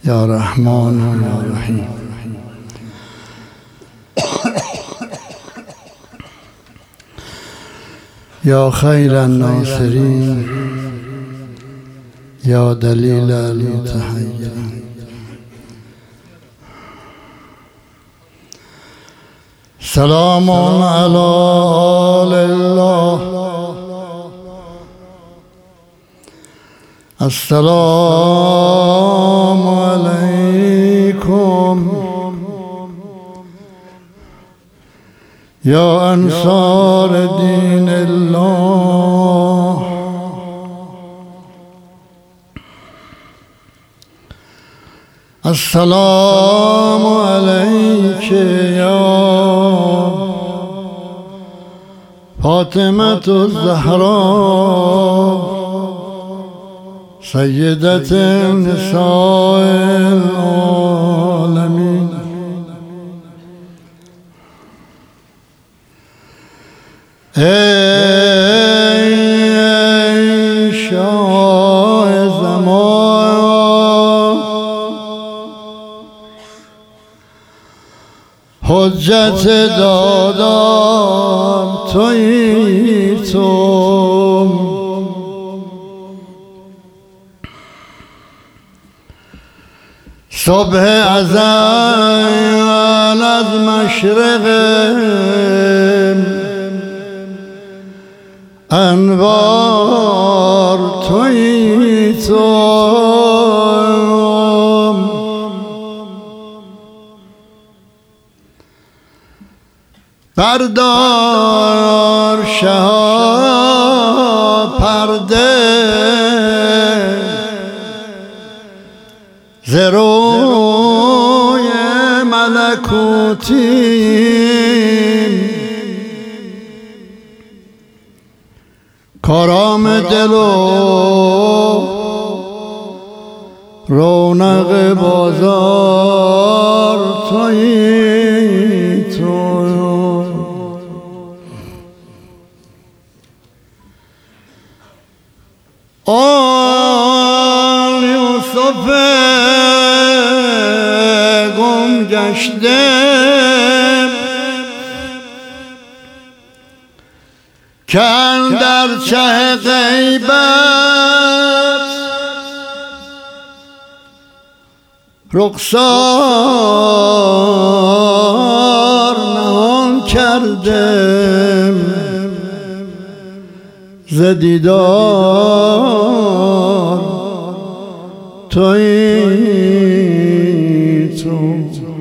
یا رحمان و یا رحیم. یا خیر الناصرین یا دلیل المتحیرین. سلام علی آل الله. السلام علیکم یا انصار دین الله. السلام علیک یا فاطمة الزهرا سیدت نساء العالمین. ای شاه زمان، حجت دادم تویی تو. صبح ازل از مشرق انوار تویی تو. بردار شها پرده ز روی ملکوتیم. کارام دل و رونق بازار تویی تو. آن یوسف گم گشته که اندر چه غیبت رخسار نهان کرده ز دیدار تویی تو.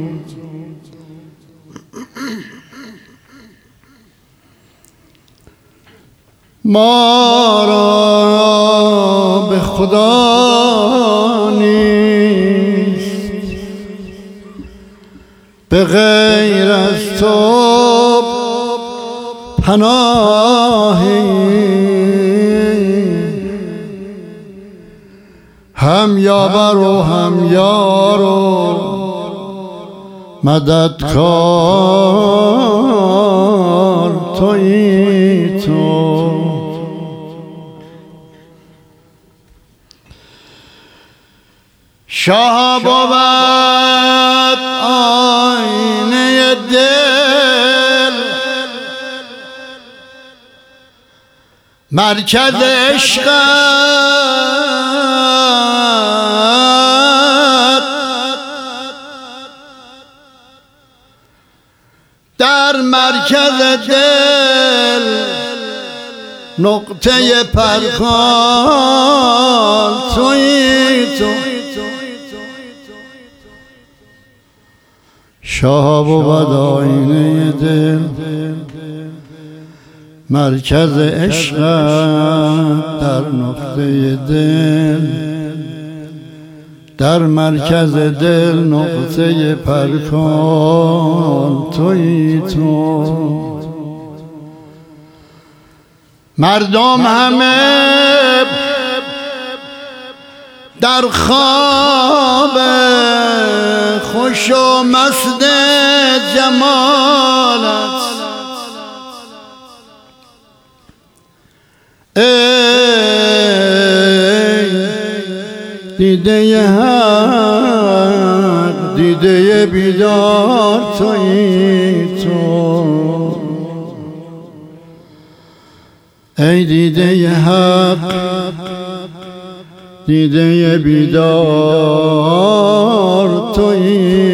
ما را به خدا نیست به غیر از تو پناهی. هم یاور و هم یار و مددکار تویی تو. شاه بود آینه دل مرکز عشقت در مرکز دل نقطه پرکار تویی تو. شاه بود آینه دل مرکز عشق در نقطه دل در مرکز دل نقطه پرکار تویی تو. مردم همه در خواب خوش و مست جمالت ای دیده هر دیده بیدار تویی تو، ای دیده حق دیده بیدار تویی